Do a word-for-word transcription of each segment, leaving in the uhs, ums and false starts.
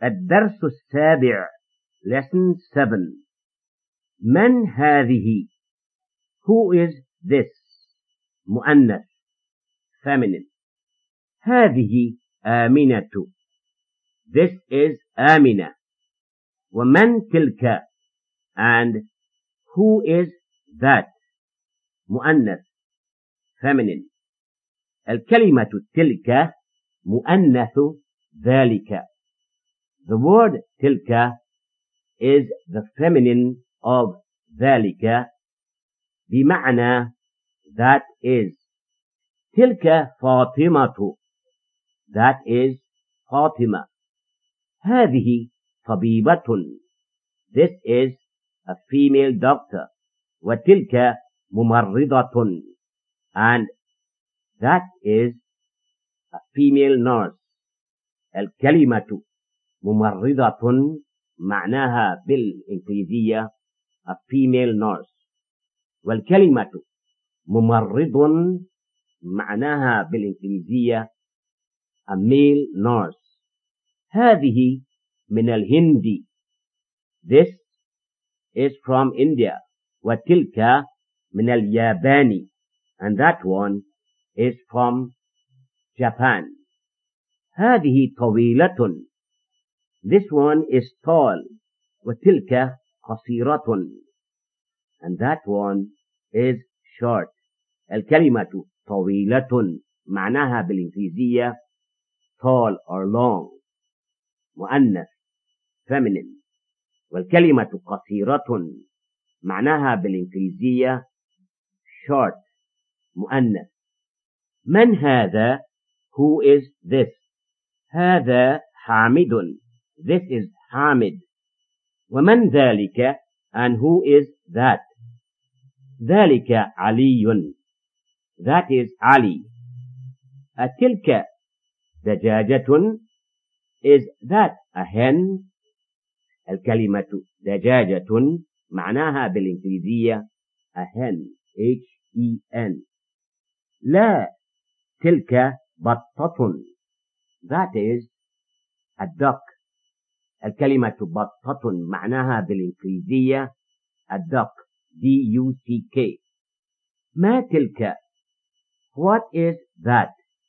الدرس السابع lesson seven. من هذه? Who is this? مؤنث feminine. هذه آمنة. This is آمنة. ومن تلك? And who is that? مؤنث feminine. الكلمة تلك مؤنث ذلك. The word تلك is the feminine of ذلك بمعنى that is. تلك فاطمة. That is فاطمة. هذه طبيبة. This is a female doctor. وتلك ممرضة. And that is a female nurse. الكلمة ممرضة معناها بالإنجليزية a female nurse. والكلمة ممرض معناها بالإنجليزية a male nurse. هذه من الهند. This is from India. وتلك من اليابان. And that one is from Japan. هذه طويلة. This one is tall. وتلك قصيرة. And that one is short. الكلمة طويلة معناها بالإنجليزية tall or long. مؤنث feminine. والكلمة قصيرة معناها بالإنجليزية short. مؤنث. من هذا? Who is this? هذا حامد. This is حامد. ومن ذلك? And who is that? ذلك علي. That is علي. أتلك دجاجة. Is that a hen? الكلمة دجاجة معناها بالإنجليزية a hen. H E N. لا تلك بطة. That is a duck. الكلمة بطة معناها بالإنجليزية a duck. D U C K. ما تلك? What is that?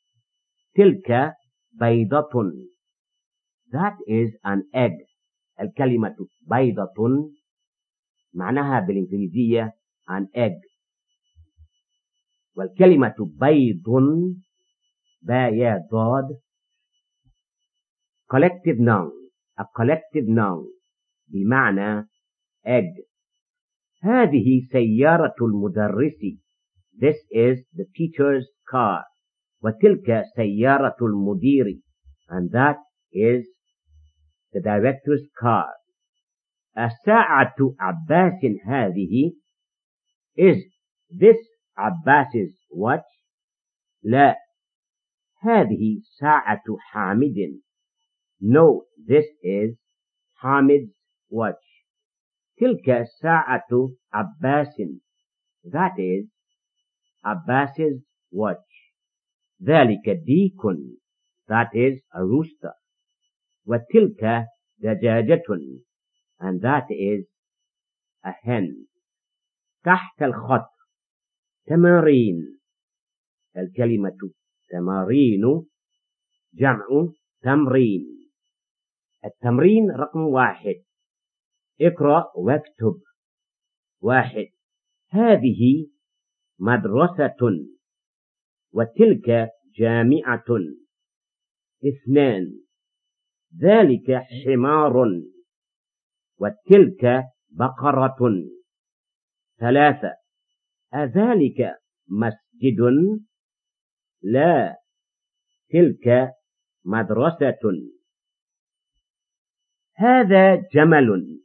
تلك بيضة. That is an egg. الكلمة بيضة معناها بالإنجليزية an egg. والكلمة بيض بياض collective noun. A collective noun بمعنى egg. هذه سيارة المدرس. This is the teacher's car. وتلك سيارة المدير. And that is the director's car. الساعة عباس هذه. Is this عباس's watch? لا. هذه ساعة حامد. No, this is Hamid's watch. تلك ساعة عباس. That is Abbas's watch. ذلك ديك. That is a rooster. وتلك دجاجة. And that is a hen. تحت الخط. تمارين. الكلمة تمارين جمع تمرين. التمرين رقم واحد. اقرأ واكتب. واحد. هذه مدرسة. وتلك جامعة. اثنان. ذلك حمار. وتلك بقرة. ثلاثة. أذلك مسجد؟ لا، تلك مدرسة. هذا جمل.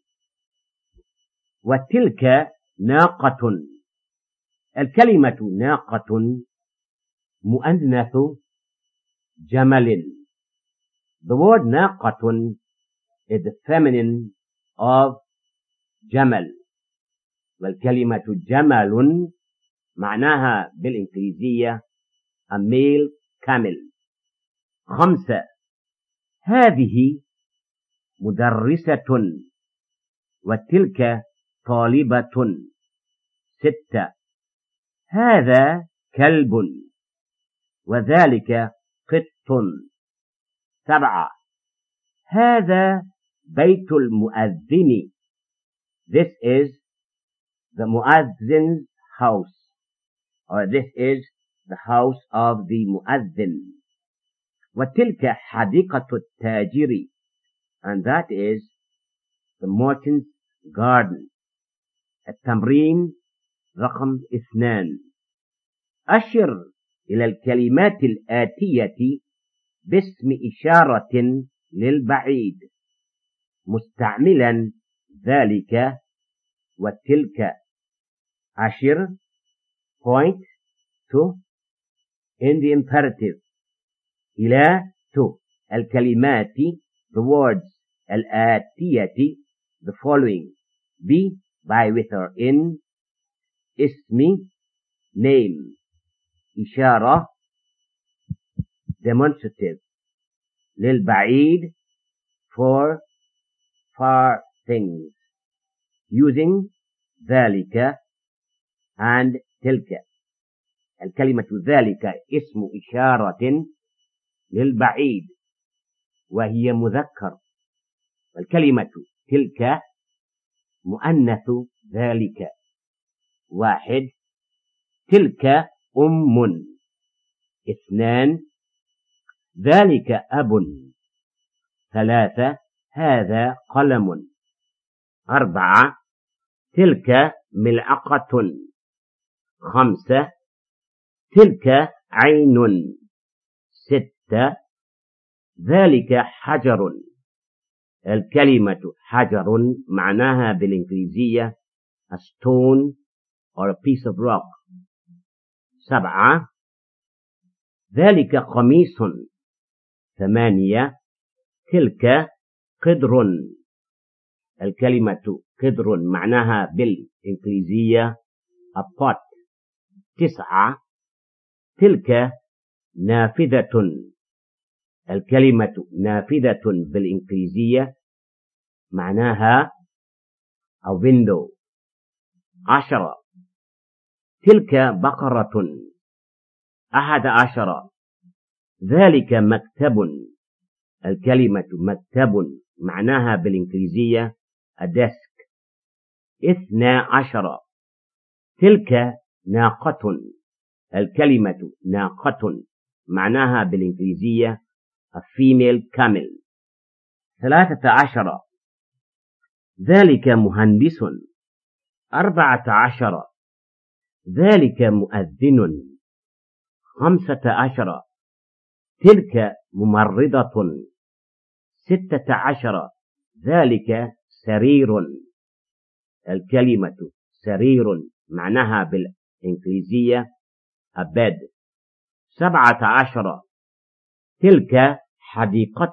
وتلك ناقة. الكلمة ناقة مؤنث جمل. The word ناقة is the feminine of جمل. والكلمة جمل معناها بالإنجليزية a male camel. خمسة. هذه مدرسة. وتلك طالبة. ستة. هذا كلب وذلك قط. سبعة. هذا بيت المؤذن. This is the muadzin's house, or this is the house of the muazzin. وتلك حديقة التاجر, and that is the merchant's garden. التمرين رقم اثنان. أشر إلى الكلمات الآتية باسم إشارة للبعيد مستعملا ذلك وتلك. أشر point to in the imperative إلى to الكلمات the words الآتية the following be by with or in اسم name إشارة demonstrative للبعيد for far things using ذلك and تلك. الكلمة ذلك اسم إشارة للبعيد وهي مذكر، والكلمة تلك مؤنث ذلك. واحد. تلك أم. اثنان. ذلك أب. ثلاثة. هذا قلم. أربعة. تلك ملعقة. خمسة. تلك عين. ستة. ذلك حجر. الكلمة حجر معناها بالإنجليزية a stone or a piece of rock. سبعة. ذلك قميص. ثمانية. تلك قدر. الكلمة قدر معناها بالإنجليزية a pot. تسعة. تلك نافذة. الكلمة نافذة بالإنجليزية معناها a window. عشرة. تلك بقرة. أحد عشر. ذلك مكتب. الكلمة مكتب معناها بالإنجليزية a desk. اثنا عشر. تلك ناقة. الكلمة ناقة معناها بالإنجليزية a female camel. ثلاثة عشر. ذلك مهندس. أربعة عشر. ذلك مؤذن. خمسة عشر. تلك ممرضة. ستة عشر. ذلك سرير. الكلمة سرير معناها بالإنجليزية a bed. سبعة عشر. تلك حديقة.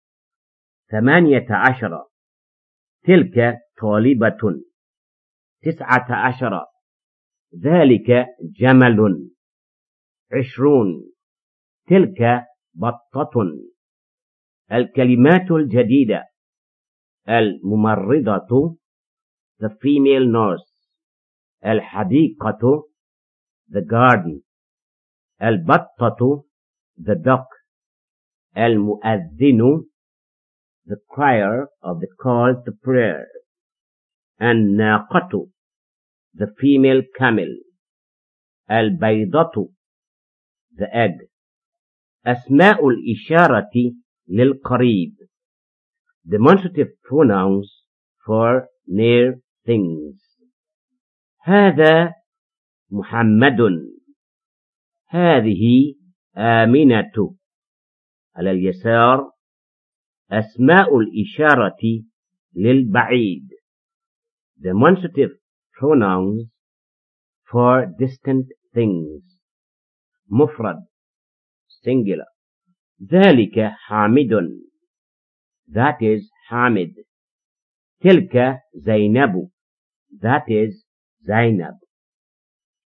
ثمانية عشر. تلك طالبة. تسعة عشر. ذلك جمل. عشرون. تلك بطة. الكلمات الجديدة الممرضة the female nurse. الحديقة the garden. البطة the duck. المؤذن the crier of the call to prayer. الناقة the female camel. البيضة the egg. أسماء الإشارة للقريب demonstrative pronouns for near things. هذا محمد. هذه آمنة. على اليسار أسماء الإشارة للبعيد demonstrative pronouns for distant things. مفرد singular. ذلك حامد. that is حامد. تلك زينب. that is زينب.